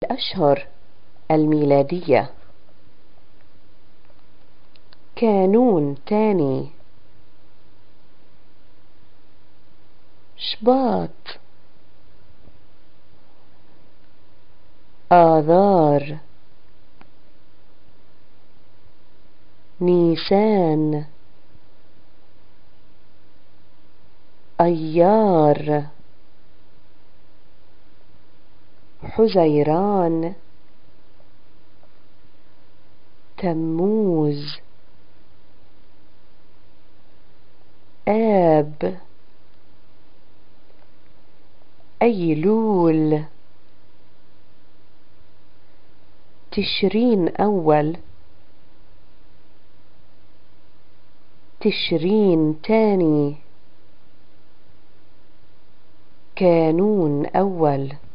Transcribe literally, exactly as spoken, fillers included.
الأشهر الميلادية: كانون تاني، شباط، آذار، نيسان، أيار، حزيران، تموز، آب، أيلول، تشرين أول، تشرين تاني، كانون أول.